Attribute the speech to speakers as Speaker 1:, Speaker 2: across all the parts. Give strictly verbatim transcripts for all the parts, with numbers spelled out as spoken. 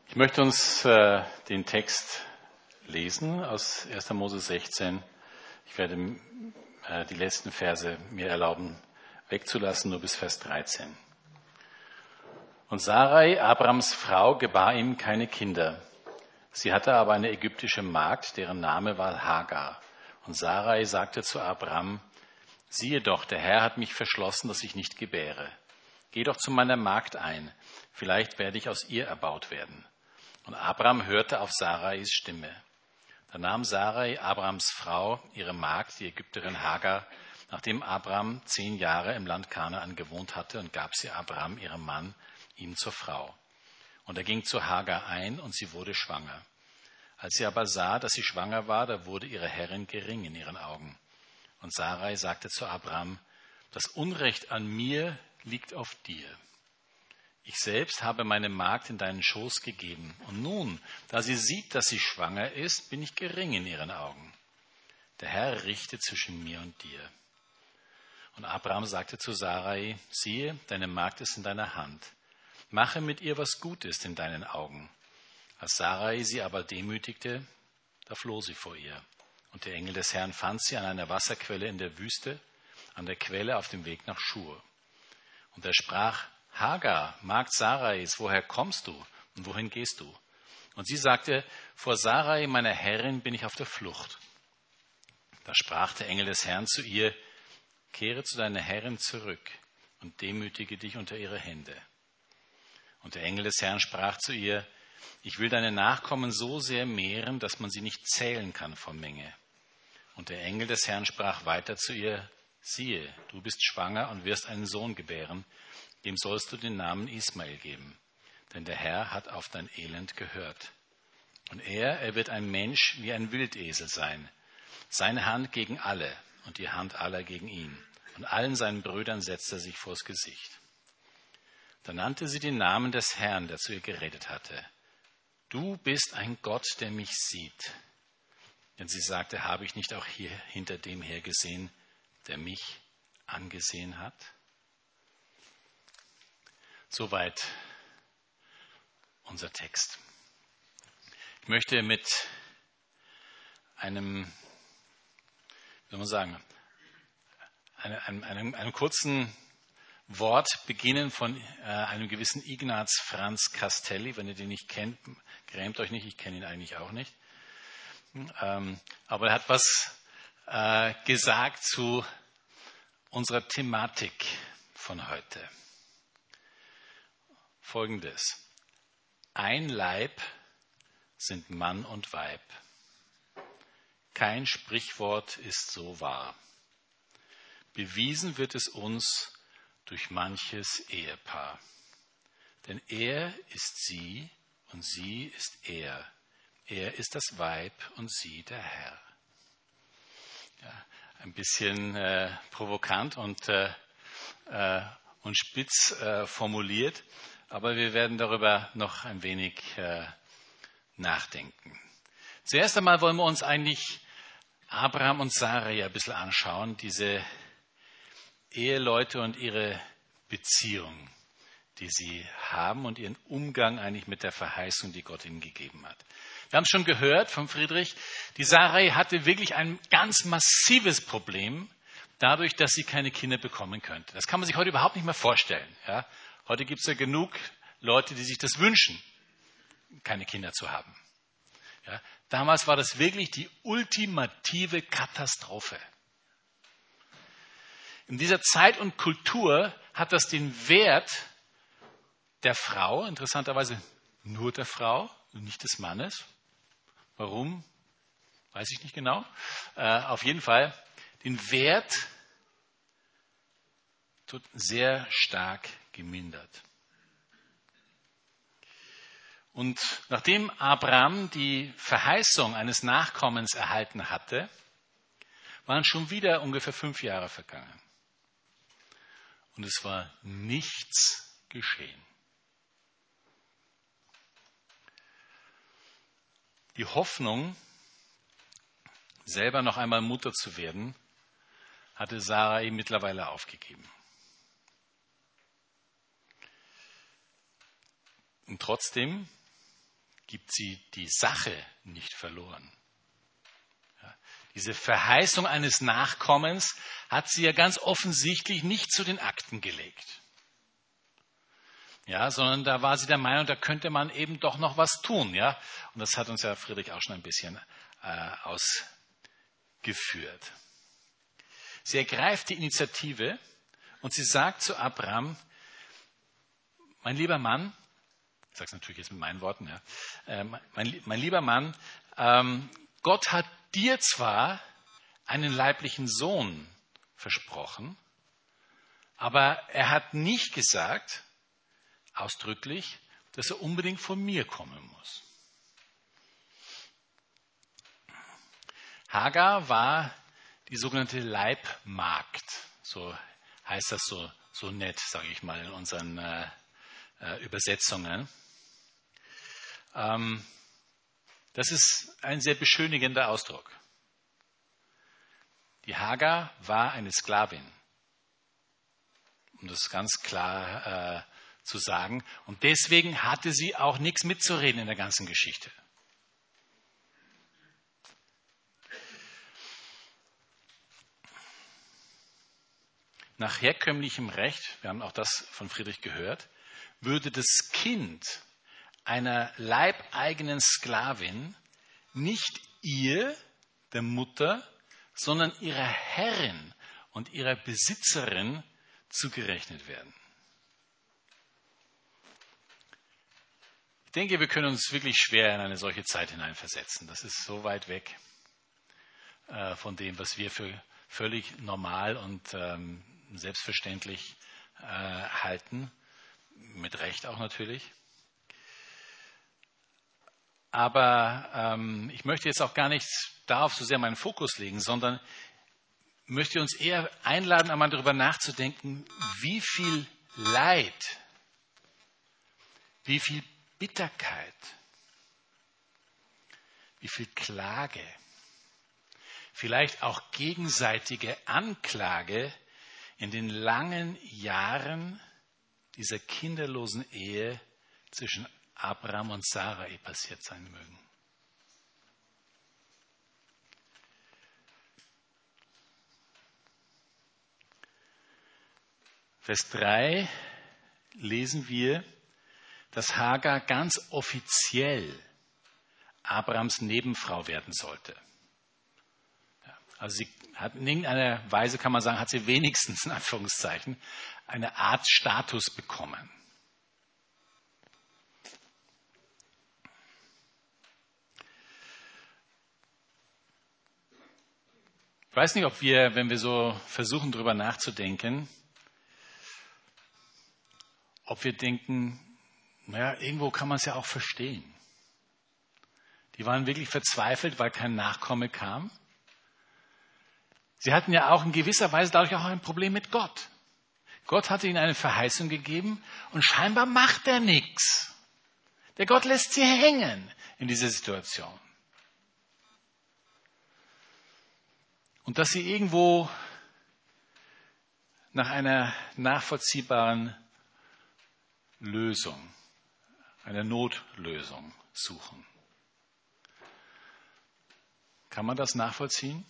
Speaker 1: Ich möchte uns äh, den Text lesen aus erster Mose sechzehn. Ich werde äh, die letzten Verse mir erlauben wegzulassen, nur bis Vers dreizehn. Und Sarai, Abrams Frau, gebar ihm keine Kinder. Sie hatte aber eine ägyptische Magd, deren Name war Hagar. Und Sarai sagte zu Abram: Siehe doch, der Herr hat mich verschlossen, dass ich nicht gebäre. Geh doch zu meiner Magd ein, vielleicht werde ich aus ihr erbaut werden. Und Abram hörte auf Sarais Stimme. Da nahm Sarai, Abrams Frau, ihre Magd, die Ägypterin Hagar, nachdem Abram zehn Jahre im Land Kanaan gewohnt hatte, und gab sie Abram, ihrem Mann, ihm zur Frau. Und er ging zu Hagar ein, und sie wurde schwanger. Als sie aber sah, dass sie schwanger war, da wurde ihre Herrin gering in ihren Augen. Und Sarai sagte zu Abram: Das Unrecht an mir liegt auf dir. Ich selbst habe meine Magd in deinen Schoß gegeben. Und nun, da sie sieht, dass sie schwanger ist, bin ich gering in ihren Augen. Der Herr richte zwischen mir und dir. Und Abram sagte zu Sarai: Siehe, deine Magd ist in deiner Hand. Mache mit ihr, was gut ist in deinen Augen. Als Sarai sie aber demütigte, da floh sie vor ihr. Und der Engel des Herrn fand sie an einer Wasserquelle in der Wüste, an der Quelle auf dem Weg nach Schur. Und er sprach: Hagar, Magd Sarais, woher kommst du und wohin gehst du? Und sie sagte: Vor Sarai, meiner Herrin, bin ich auf der Flucht. Da sprach der Engel des Herrn zu ihr: Kehre zu deiner Herrin zurück und demütige dich unter ihre Hände. Und der Engel des Herrn sprach zu ihr: Ich will deine Nachkommen so sehr mehren, dass man sie nicht zählen kann vor Menge. Und der Engel des Herrn sprach weiter zu ihr: Siehe, du bist schwanger und wirst einen Sohn gebären. Dem sollst du den Namen Ismael geben, denn der Herr hat auf dein Elend gehört. Und er, er wird ein Mensch wie ein Wildesel sein, seine Hand gegen alle und die Hand aller gegen ihn. Und allen seinen Brüdern setzt er sich vors Gesicht. Da nannte sie den Namen des Herrn, der zu ihr geredet hatte. Du bist ein Gott, der mich sieht. Denn sie sagte: Habe ich nicht auch hier hinter dem her gesehen, der mich angesehen hat? Soweit unser Text. Ich möchte mit einem, wie soll man sagen, einem, einem, einem kurzen Wort beginnen von äh, einem gewissen Ignaz Franz Castelli. Wenn ihr den nicht kennt, grämt euch nicht, ich kenne ihn eigentlich auch nicht. Ähm, aber er hat was äh, gesagt zu unserer Thematik von heute. Folgendes: Ein Leib sind Mann und Weib. Kein Sprichwort ist so wahr. Bewiesen wird es uns durch manches Ehepaar. Denn er ist sie und sie ist er. Er ist das Weib und sie der Herr. Ja, ein bisschen äh, provokant und, äh, äh, und spitz äh, formuliert. Aber wir werden darüber noch ein wenig äh, nachdenken. Zuerst einmal wollen wir uns eigentlich Abraham und Sarai ein bisschen anschauen, diese Eheleute und ihre Beziehung, die sie haben und ihren Umgang eigentlich mit der Verheißung, die Gott ihnen gegeben hat. Wir haben es schon gehört von Friedrich, die Sarai hatte wirklich ein ganz massives Problem dadurch, dass sie keine Kinder bekommen könnte. Das kann man sich heute überhaupt nicht mehr vorstellen. Ja? Heute gibt es ja genug Leute, die sich das wünschen, keine Kinder zu haben. Ja? Damals war das wirklich die ultimative Katastrophe. In dieser Zeit und Kultur hat das den Wert der Frau, interessanterweise nur der Frau und nicht des Mannes. Warum? Weiß ich nicht genau. Äh, auf jeden Fall den Wert sehr stark gemindert. Und nachdem Abraham die Verheißung eines Nachkommens erhalten hatte, waren schon wieder ungefähr fünf Jahre vergangen. Und es war nichts geschehen. Die Hoffnung, selber noch einmal Mutter zu werden, hatte Sarai mittlerweile aufgegeben. Und trotzdem gibt sie die Sache nicht verloren. Ja, diese Verheißung eines Nachkommens hat sie ja ganz offensichtlich nicht zu den Akten gelegt. Ja, sondern da war sie der Meinung, da könnte man eben doch noch was tun. Ja? Und das hat uns ja Friedrich auch schon ein bisschen äh, ausgeführt. Sie ergreift die Initiative und sie sagt zu Abraham, mein lieber Mann, ich sage es natürlich jetzt mit meinen Worten, ja, äh, mein, mein lieber Mann, ähm, Gott hat dir zwar einen leiblichen Sohn versprochen, aber er hat nicht gesagt, ausdrücklich, dass er unbedingt von mir kommen muss. Hagar war die sogenannte Leibmagd, so heißt das so, so nett, sage ich mal, in unseren äh, äh, Übersetzungen. Ähm, das ist ein sehr beschönigender Ausdruck. Die Hagar war eine Sklavin, um das ganz klar äh, zu sagen. Und deswegen hatte sie auch nichts mitzureden in der ganzen Geschichte. Nach herkömmlichem Recht, wir haben auch das von Friedrich gehört, würde das Kind einer leibeigenen Sklavin nicht ihr, der Mutter, sondern ihrer Herrin und ihrer Besitzerin zugerechnet werden. Ich denke, wir können uns wirklich schwer in eine solche Zeit hineinversetzen. Das ist so weit weg äh, von dem, was wir für völlig normal und ähm, selbstverständlich äh, halten, mit Recht auch natürlich. Aber ähm, ich möchte jetzt auch gar nicht darauf so sehr meinen Fokus legen, sondern möchte uns eher einladen, einmal darüber nachzudenken, wie viel Leid, wie viel Bitterkeit, wie viel Klage, vielleicht auch gegenseitige Anklage in den langen Jahren dieser kinderlosen Ehe zwischen Abraham und Sarai passiert sein mögen. Vers drei lesen wir, dass Hagar ganz offiziell Abrahams Nebenfrau werden sollte. Also sie hat in irgendeiner Weise, kann man sagen, hat sie wenigstens in Anführungszeichen eine Art Status bekommen. Ich weiß nicht, ob wir, wenn wir so versuchen, darüber nachzudenken, ob wir denken, naja, irgendwo kann man es ja auch verstehen. Die waren wirklich verzweifelt, weil kein Nachkomme kam. Sie hatten ja auch in gewisser Weise dadurch auch ein Problem mit Gott. Gott hatte ihnen eine Verheißung gegeben und scheinbar macht er nichts. Der Gott lässt sie hängen in dieser Situation. Und dass sie irgendwo nach einer nachvollziehbaren Lösung, einer Notlösung suchen. Kann man das nachvollziehen?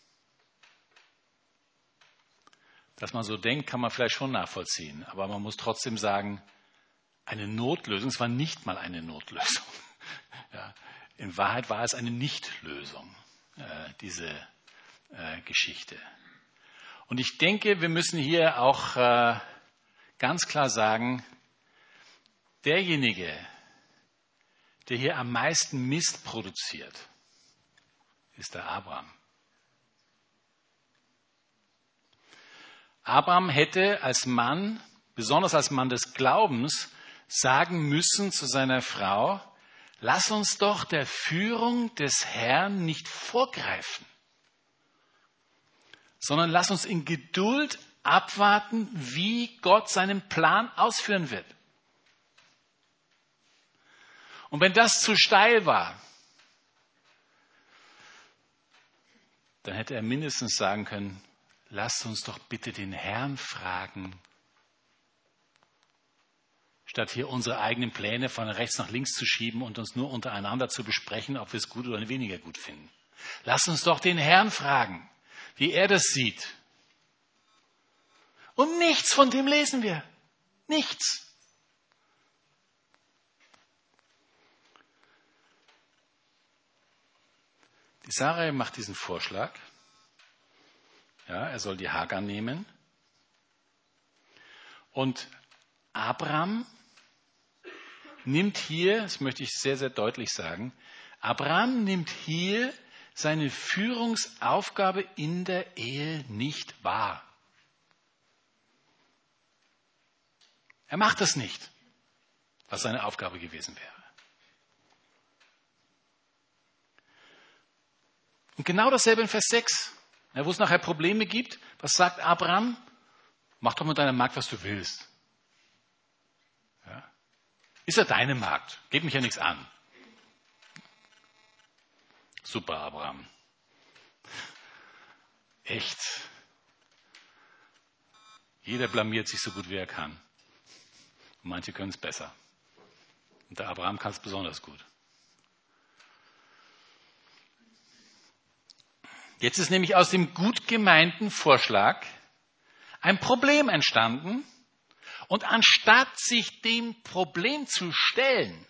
Speaker 1: Dass man so denkt, kann man vielleicht schon nachvollziehen. Aber man muss trotzdem sagen, eine Notlösung, es war nicht mal eine Notlösung. Ja, in Wahrheit war es eine Nichtlösung, äh, diese äh, Geschichte. Und ich denke, wir müssen hier auch äh, ganz klar sagen, derjenige, der hier am meisten Mist produziert, ist der Abraham. Abraham hätte als Mann, besonders als Mann des Glaubens, sagen müssen zu seiner Frau, lass uns doch der Führung des Herrn nicht vorgreifen, sondern lass uns in Geduld abwarten, wie Gott seinen Plan ausführen wird. Und wenn das zu steil war, dann hätte er mindestens sagen können, lasst uns doch bitte den Herrn fragen, statt hier unsere eigenen Pläne von rechts nach links zu schieben und uns nur untereinander zu besprechen, ob wir es gut oder weniger gut finden. Lass uns doch den Herrn fragen, wie er das sieht. Und nichts von dem lesen wir. Nichts. Die Sarai macht diesen Vorschlag. Ja, er soll die Hagar nehmen. Und Abraham nimmt hier, das möchte ich sehr, sehr deutlich sagen, Abraham nimmt hier seine Führungsaufgabe in der Ehe nicht wahr. Er macht das nicht, was seine Aufgabe gewesen wäre. Und genau dasselbe in Vers sechs, ja, wo es nachher Probleme gibt. Was sagt Abraham? Mach doch mit deiner Magd, was du willst. Ja. Ist ja deine Magd. Geht mich ja nichts an. Super, Abraham. Echt. Jeder blamiert sich so gut, wie er kann. Und manche können es besser. Und der Abraham kann es besonders gut. Jetzt ist nämlich aus dem gut gemeinten Vorschlag ein Problem entstanden. Und anstatt sich dem Problem zu stellen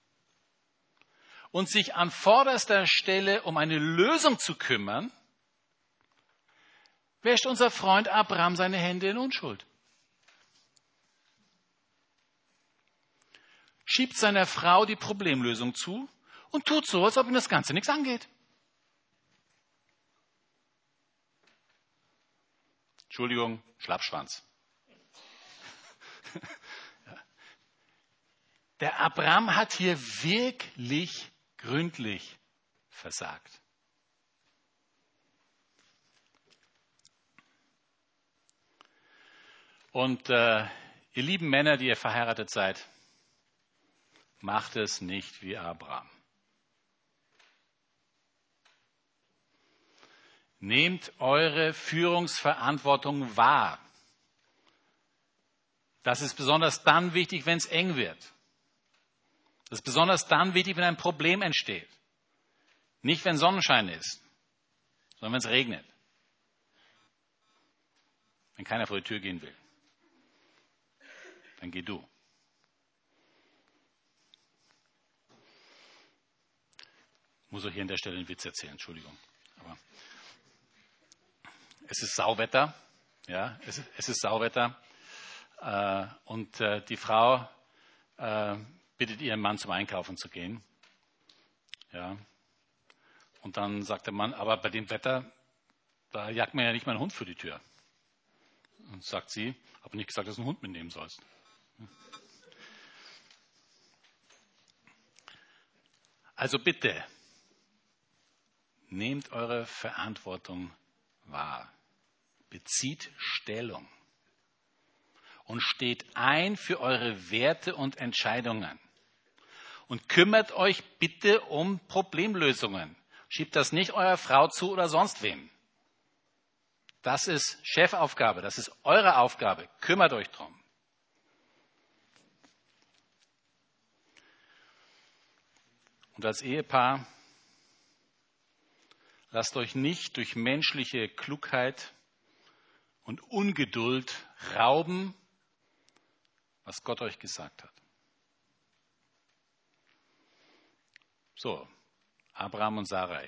Speaker 1: und sich an vorderster Stelle um eine Lösung zu kümmern, wäscht unser Freund Abraham seine Hände in Unschuld. Schiebt seiner Frau die Problemlösung zu und tut so, als ob ihm das Ganze nichts angeht. Entschuldigung, Schlappschwanz. Der Abraham hat hier wirklich gründlich versagt. Und äh, ihr lieben Männer, die ihr verheiratet seid, macht es nicht wie Abraham. Nehmt eure Führungsverantwortung wahr. Das ist besonders dann wichtig, wenn es eng wird. Das ist besonders dann wichtig, wenn ein Problem entsteht. Nicht, wenn Sonnenschein ist, sondern wenn es regnet. Wenn keiner vor die Tür gehen will. Dann geh du. Ich muss euch hier an der Stelle einen Witz erzählen, Entschuldigung. Aber es ist Sauwetter, ja, es ist, es ist Sauwetter äh, und äh, die Frau äh, bittet ihren Mann zum Einkaufen zu gehen, ja, und dann sagt der Mann, aber bei dem Wetter, da jagt man ja nicht mal einen Hund für die Tür. Und sagt sie, habe nicht gesagt, dass du einen Hund mitnehmen sollst. Also bitte, nehmt eure Verantwortung wahr. Bezieht Stellung und steht ein für eure Werte und Entscheidungen. Und kümmert euch bitte um Problemlösungen. Schiebt das nicht eurer Frau zu oder sonst wem. Das ist Chefaufgabe, das ist eure Aufgabe. Kümmert euch drum. Und als Ehepaar, lasst euch nicht durch menschliche Klugheit und Ungeduld rauben, was Gott euch gesagt hat. So, Abraham und Sarai.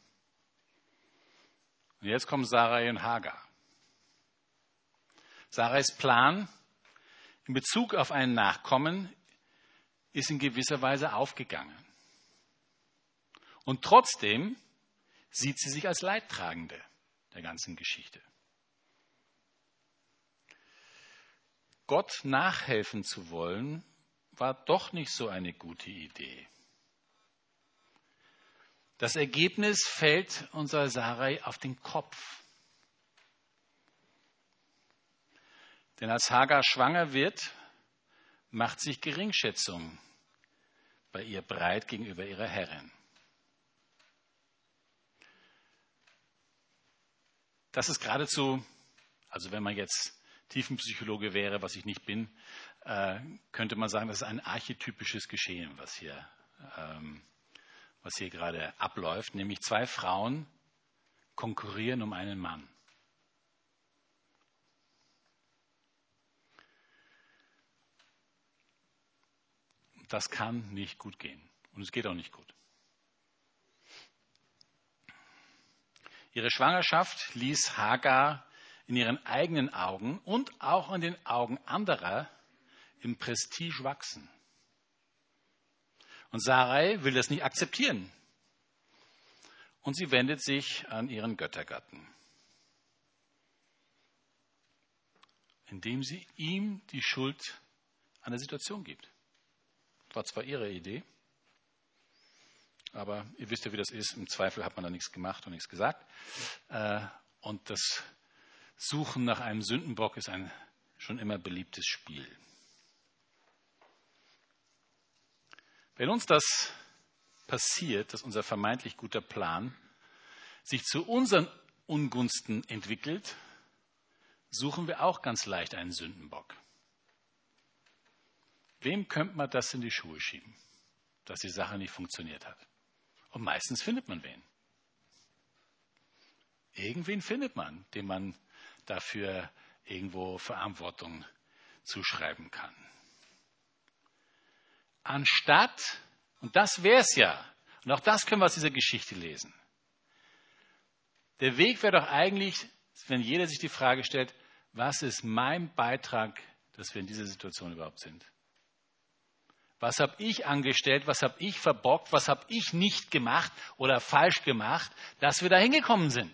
Speaker 1: Und jetzt kommen Sarai und Hagar. Sarais Plan in Bezug auf einen Nachkommen ist in gewisser Weise aufgegangen. Und trotzdem sieht sie sich als Leidtragende der ganzen Geschichte. Gott nachhelfen zu wollen, war doch nicht so eine gute Idee. Das Ergebnis fällt unserer Sarai auf den Kopf. Denn als Hagar schwanger wird, macht sich Geringschätzung bei ihr breit gegenüber ihrer Herrin. Das ist geradezu, also wenn man jetzt Tiefenpsychologe wäre, was ich nicht bin, äh, könnte man sagen, das ist ein archetypisches Geschehen, was hier, ähm, was hier gerade abläuft. Nämlich zwei Frauen konkurrieren um einen Mann. Das kann nicht gut gehen. Und es geht auch nicht gut. Ihre Schwangerschaft ließ Hagar in ihren eigenen Augen und auch in den Augen anderer im Prestige wachsen. Und Sarai will das nicht akzeptieren. Und sie wendet sich an ihren Göttergatten, indem sie ihm die Schuld an der Situation gibt. War zwar ihre Idee, aber ihr wisst ja, wie das ist. Im Zweifel hat man da nichts gemacht und nichts gesagt. Und das Suchen nach einem Sündenbock ist ein schon immer beliebtes Spiel. Wenn uns das passiert, dass unser vermeintlich guter Plan sich zu unseren Ungunsten entwickelt, suchen wir auch ganz leicht einen Sündenbock. Wem könnte man das in die Schuhe schieben, dass die Sache nicht funktioniert hat? Und meistens findet man wen. Irgendwen findet man, dem man dafür irgendwo Verantwortung zuschreiben kann. Anstatt, und das wäre es ja, und auch das können wir aus dieser Geschichte lesen. Der Weg wäre doch eigentlich, wenn jeder sich die Frage stellt, was ist mein Beitrag, dass wir in dieser Situation überhaupt sind? Was habe ich angestellt, was habe ich verbockt, was habe ich nicht gemacht oder falsch gemacht, dass wir da hingekommen sind?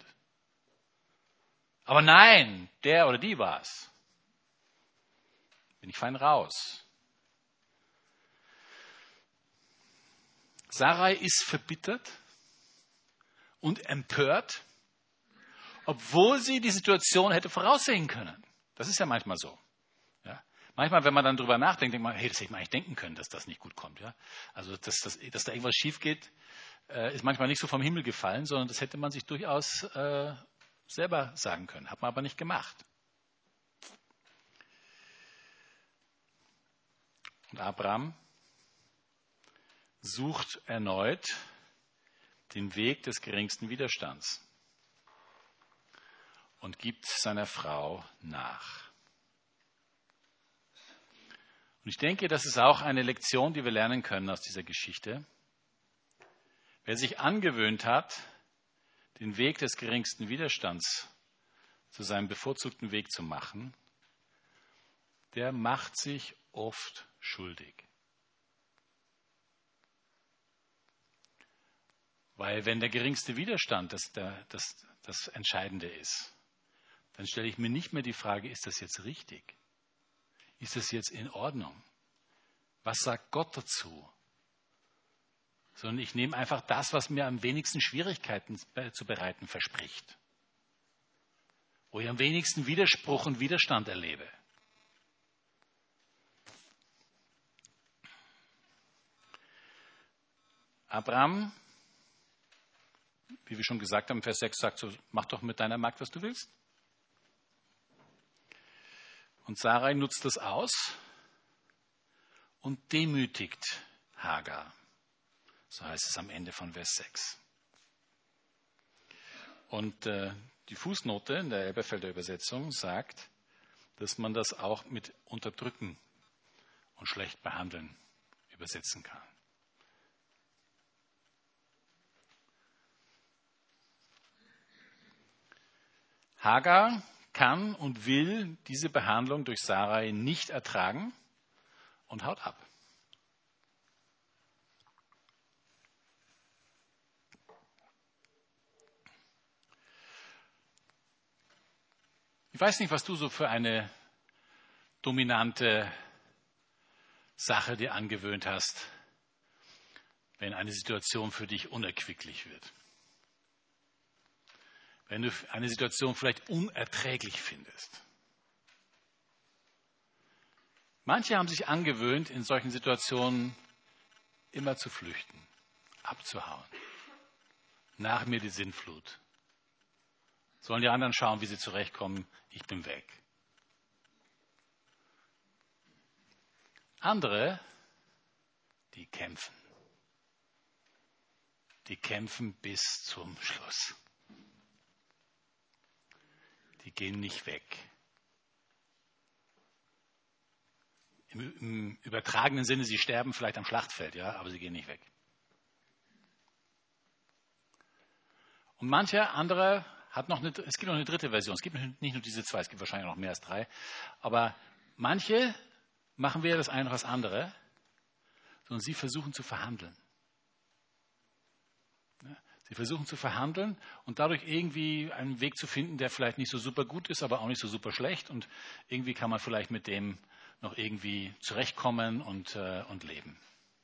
Speaker 1: Aber nein, der oder die war es. Bin ich fein raus. Sarai ist verbittert und empört, obwohl sie die Situation hätte voraussehen können. Das ist ja manchmal so. Ja? Manchmal, wenn man dann drüber nachdenkt, denkt man, hey, das hätte man eigentlich denken können, dass das nicht gut kommt. Ja? Also, dass, dass, dass da irgendwas schief geht, äh, ist manchmal nicht so vom Himmel gefallen, sondern das hätte man sich durchaus äh, selber sagen können. Hat man aber nicht gemacht. Und Abraham sucht erneut den Weg des geringsten Widerstands und gibt seiner Frau nach. Und ich denke, das ist auch eine Lektion, die wir lernen können aus dieser Geschichte. Wer sich angewöhnt hat, den Weg des geringsten Widerstands zu seinem bevorzugten Weg zu machen, der macht sich oft schuldig. Weil wenn der geringste Widerstand das, der, das, das Entscheidende ist, dann stelle ich mir nicht mehr die Frage, ist das jetzt richtig? Ist das jetzt in Ordnung? Was sagt Gott dazu? Sondern ich nehme einfach das, was mir am wenigsten Schwierigkeiten zu bereiten verspricht. Wo ich am wenigsten Widerspruch und Widerstand erlebe. Abraham, wie wir schon gesagt haben, Vers sechs sagt so, mach doch mit deiner Magd, was du willst. Und Sarai nutzt das aus und demütigt Hagar. So heißt es am Ende von Vers sechs. Und äh, die Fußnote in der Elberfelder Übersetzung sagt, dass man das auch mit unterdrücken und schlecht behandeln übersetzen kann. Hagar kann und will diese Behandlung durch Sarai nicht ertragen und haut ab. Ich weiß nicht, was du so für eine dominante Sache dir angewöhnt hast, wenn eine Situation für dich unerquicklich wird. Wenn du eine Situation vielleicht unerträglich findest. Manche haben sich angewöhnt, in solchen Situationen immer zu flüchten, abzuhauen. Nach mir die Sintflut. Sollen die anderen schauen, wie sie zurechtkommen, ich bin weg. Andere, die kämpfen. Die kämpfen bis zum Schluss. Die gehen nicht weg. Im, im übertragenen Sinne, sie sterben vielleicht am Schlachtfeld, ja, aber sie gehen nicht weg. Und mancher andere hat noch eine, es gibt noch eine dritte Version. Es gibt nicht nur diese zwei, es gibt wahrscheinlich noch mehr als drei. Aber manche machen weder das eine noch das andere, sondern sie versuchen zu verhandeln. Sie versuchen zu verhandeln und dadurch irgendwie einen Weg zu finden, der vielleicht nicht so super gut ist, aber auch nicht so super schlecht. Und irgendwie kann man vielleicht mit dem noch irgendwie zurechtkommen und, äh, und leben.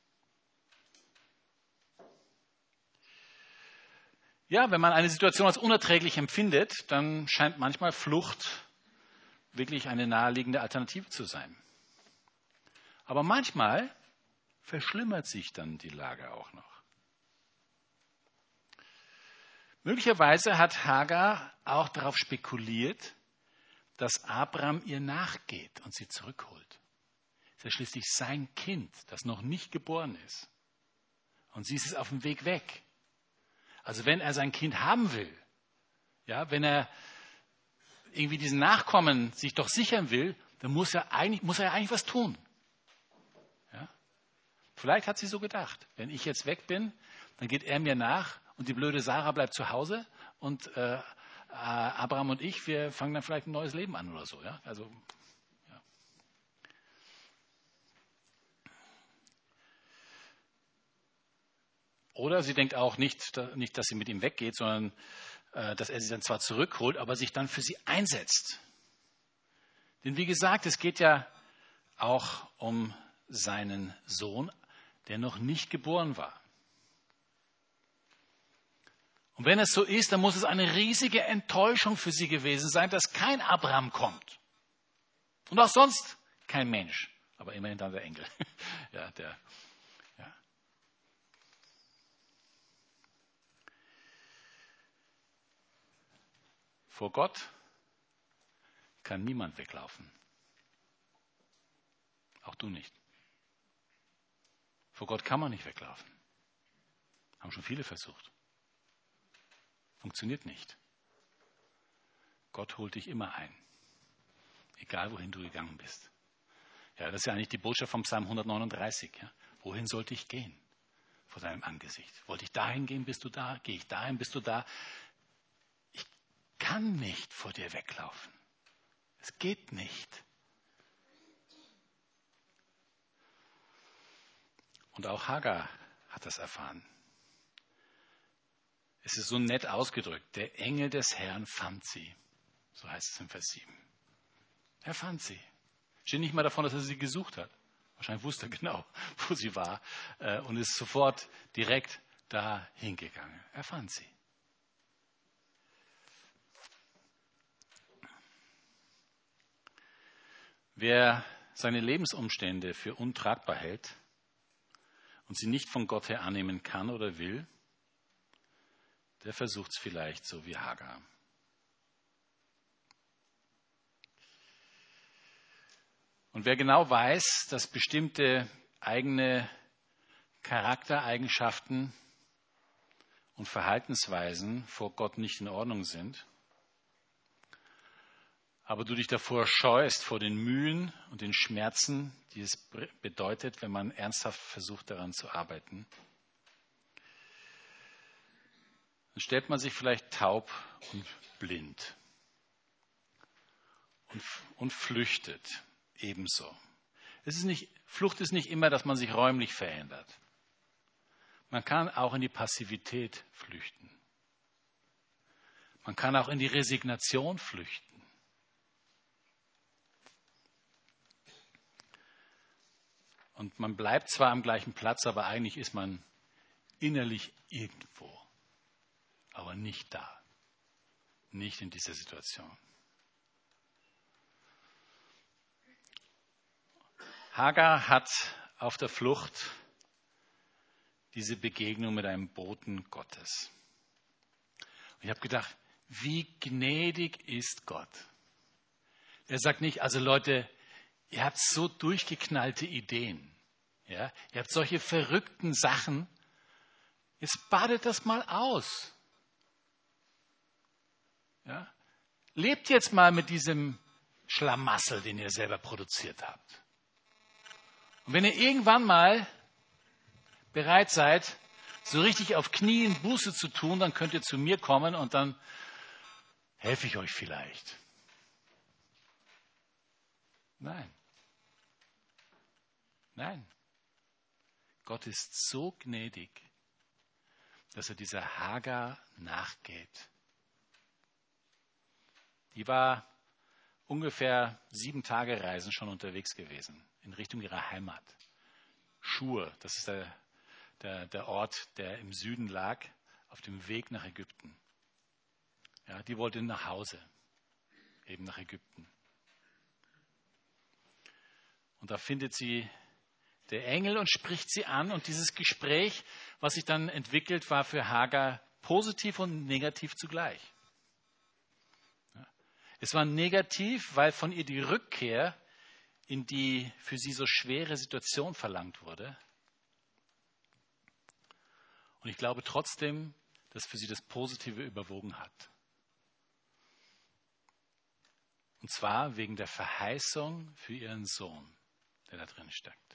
Speaker 1: Ja, wenn man eine Situation als unerträglich empfindet, dann scheint manchmal Flucht wirklich eine naheliegende Alternative zu sein. Aber manchmal verschlimmert sich dann die Lage auch noch. Möglicherweise hat Hagar auch darauf spekuliert, dass Abraham ihr nachgeht und sie zurückholt. Es ist ja schließlich sein Kind, das noch nicht geboren ist. Und sie ist auf dem Weg weg. Also wenn er sein Kind haben will, ja, wenn er irgendwie diesen Nachkommen sich doch sichern will, dann muss er eigentlich, muss er ja eigentlich was tun. Ja? Vielleicht hat sie so gedacht, wenn ich jetzt weg bin, dann geht er mir nach und die blöde Sarah bleibt zu Hause und äh, Abraham und ich, wir fangen dann vielleicht ein neues Leben an oder so. Ja? Also, ja. Oder sie denkt auch nicht, nicht, dass sie mit ihm weggeht, sondern äh, dass er sie dann zwar zurückholt, aber sich dann für sie einsetzt. Denn wie gesagt, es geht ja auch um seinen Sohn, der noch nicht geboren war. Und wenn es so ist, dann muss es eine riesige Enttäuschung für sie gewesen sein, dass kein Abraham kommt. Und auch sonst kein Mensch. Aber immerhin dann der Engel. Ja, der, ja. Vor Gott kann niemand weglaufen. Auch du nicht. Vor Gott kann man nicht weglaufen. Haben schon viele versucht. Funktioniert nicht. Gott holt dich immer ein. Egal, wohin du gegangen bist. Ja, das ist ja eigentlich die Botschaft vom Psalm hundertneununddreißig. Ja. Wohin sollte ich gehen? Vor deinem Angesicht. Wollte ich dahin gehen, bist du da? Gehe ich dahin, bist du da? Ich kann nicht vor dir weglaufen. Es geht nicht. Und auch Hagar hat das erfahren. Es ist so nett ausgedrückt. Der Engel des Herrn fand sie. So heißt es in Vers sieben. Er fand sie. Steht nicht mal davon, dass er sie gesucht hat. Wahrscheinlich wusste er genau, wo sie war und ist sofort direkt da hingegangen. Er fand sie. Wer seine Lebensumstände für untragbar hält und sie nicht von Gott her annehmen kann oder will, der versucht es vielleicht so wie Hagar. Und wer genau weiß, dass bestimmte eigene Charaktereigenschaften und Verhaltensweisen vor Gott nicht in Ordnung sind, aber du dich davor scheust, vor den Mühen und den Schmerzen, die es bedeutet, wenn man ernsthaft versucht, daran zu arbeiten, dann stellt man sich vielleicht taub und blind und, und flüchtet ebenso. Es ist nicht, Flucht ist nicht immer, dass man sich räumlich verändert. Man kann auch in die Passivität flüchten. Man kann auch in die Resignation flüchten. Und man bleibt zwar am gleichen Platz, aber eigentlich ist man innerlich irgendwo, aber nicht da, nicht in dieser Situation. Hagar hat auf der Flucht diese Begegnung mit einem Boten Gottes. Und ich habe gedacht, wie gnädig ist Gott. Er sagt nicht, also Leute, ihr habt so durchgeknallte Ideen. Ja? Ihr habt solche verrückten Sachen. Jetzt badet das mal aus. Ja? Lebt jetzt mal mit diesem Schlamassel, den ihr selber produziert habt. Und wenn ihr irgendwann mal bereit seid, so richtig auf Knien Buße zu tun, dann könnt ihr zu mir kommen und dann helfe ich euch vielleicht. Nein. Nein. Gott ist so gnädig, dass er dieser Hagar nachgeht. Die war ungefähr sieben Tage Reisen schon unterwegs gewesen, in Richtung ihrer Heimat. Schur, das ist der, der, der Ort, der im Süden lag, auf dem Weg nach Ägypten. Ja, die wollte nach Hause, eben nach Ägypten. Und da findet sie der Engel und spricht sie an. Und dieses Gespräch, was sich dann entwickelt, war für Hagar positiv und negativ zugleich. Ja. Es war negativ, weil von ihr die Rückkehr in die für sie so schwere Situation verlangt wurde. Und ich glaube trotzdem, dass für sie das Positive überwogen hat. Und zwar wegen der Verheißung für ihren Sohn, der da drin steckt.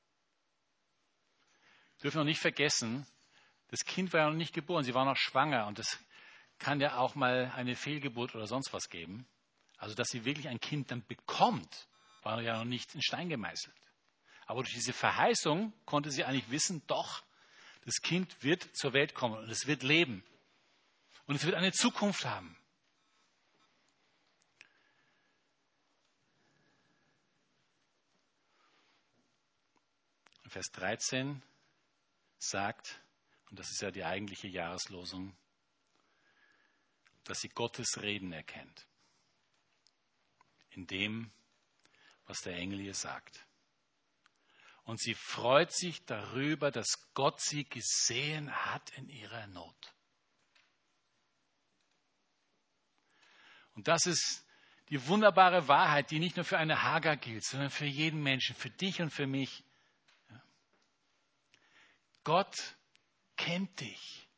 Speaker 1: Wir dürfen noch nicht vergessen, das Kind war ja noch nicht geboren, sie war noch schwanger und es kann ja auch mal eine Fehlgeburt oder sonst was geben. Also, dass sie wirklich ein Kind dann bekommt, war ja noch nicht in Stein gemeißelt. Aber durch diese Verheißung konnte sie eigentlich wissen, doch, das Kind wird zur Welt kommen und es wird leben. Und es wird eine Zukunft haben. Vers dreizehn sagt, und das ist ja die eigentliche Jahreslosung, dass sie Gottes Reden erkennt. In dem, was der Engel ihr sagt. Und sie freut sich darüber, dass Gott sie gesehen hat in ihrer Not. Und das ist die wunderbare Wahrheit, die nicht nur für eine Hagar gilt, sondern für jeden Menschen, für dich und für mich. Gott kennt dich.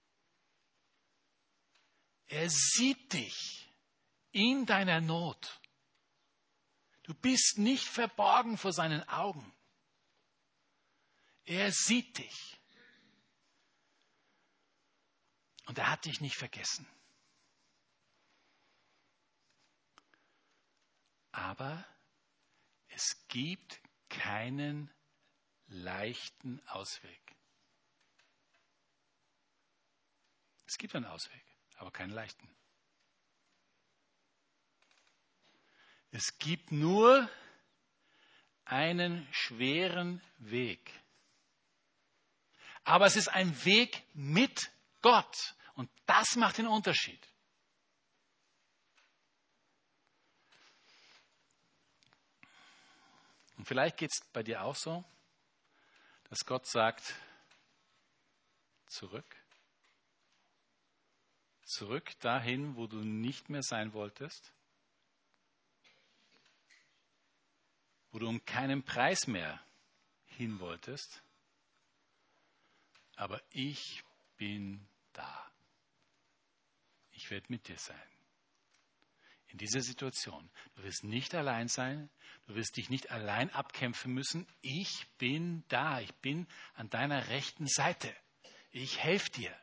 Speaker 1: Er sieht dich in deiner Not. Du bist nicht verborgen vor seinen Augen. Er sieht dich. Und er hat dich nicht vergessen. Aber es gibt keinen leichten Ausweg. Es gibt einen Ausweg, aber keinen leichten. Es gibt nur einen schweren Weg. Aber es ist ein Weg mit Gott. Und das macht den Unterschied. Und vielleicht geht es bei dir auch so, dass Gott sagt, zurück. Zurück dahin, wo du nicht mehr sein wolltest. Wo du um keinen Preis mehr hin wolltest. Aber ich bin da. Ich werde mit dir sein. In dieser Situation. Du wirst nicht allein sein. Du wirst dich nicht allein abkämpfen müssen. Ich bin da. Ich bin an deiner rechten Seite. Ich helfe dir.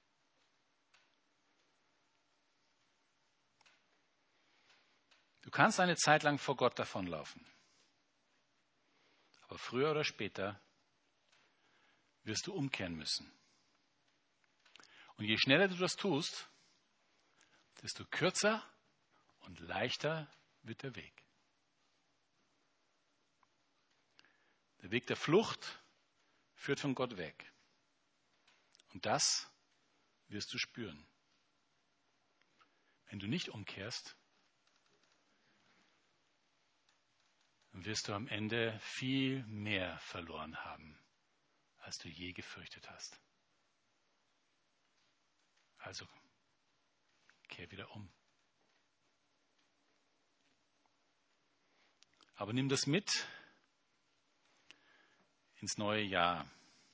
Speaker 1: Du kannst eine Zeit lang vor Gott davonlaufen. Aber früher oder später wirst du umkehren müssen. Und je schneller du das tust, desto kürzer und leichter wird der Weg. Der Weg der Flucht führt von Gott weg. Und das wirst du spüren. Wenn du nicht umkehrst, dann wirst du am Ende viel mehr verloren haben, als du je gefürchtet hast. Also, kehr wieder um. Aber nimm das mit ins neue Jahr.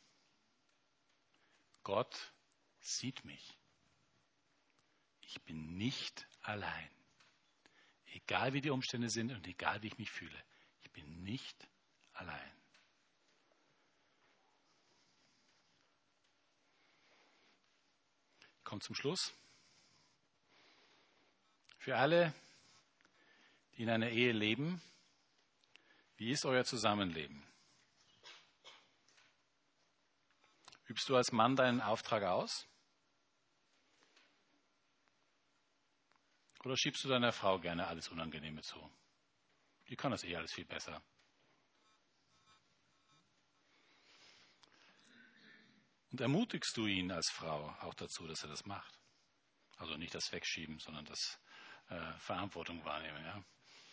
Speaker 1: Gott sieht mich. Ich bin nicht allein. Egal wie die Umstände sind und egal wie ich mich fühle. Ich bin nicht allein. Ich komme zum Schluss. Für alle, die in einer Ehe leben, wie ist euer Zusammenleben? Übst du als Mann deinen Auftrag aus? Oder schiebst du deiner Frau gerne alles Unangenehme zu? Die kann das eh alles viel besser. Und ermutigst du ihn als Frau auch dazu, dass er das macht? Also nicht das Wegschieben, sondern das äh, Verantwortung wahrnehmen. Ja?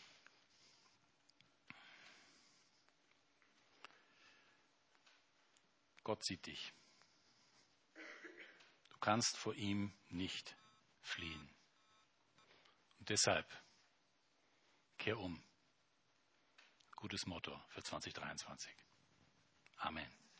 Speaker 1: Gott sieht dich. Du kannst vor ihm nicht fliehen. Und deshalb kehr um. Gutes Motto für zwanzig dreiundzwanzig. Amen.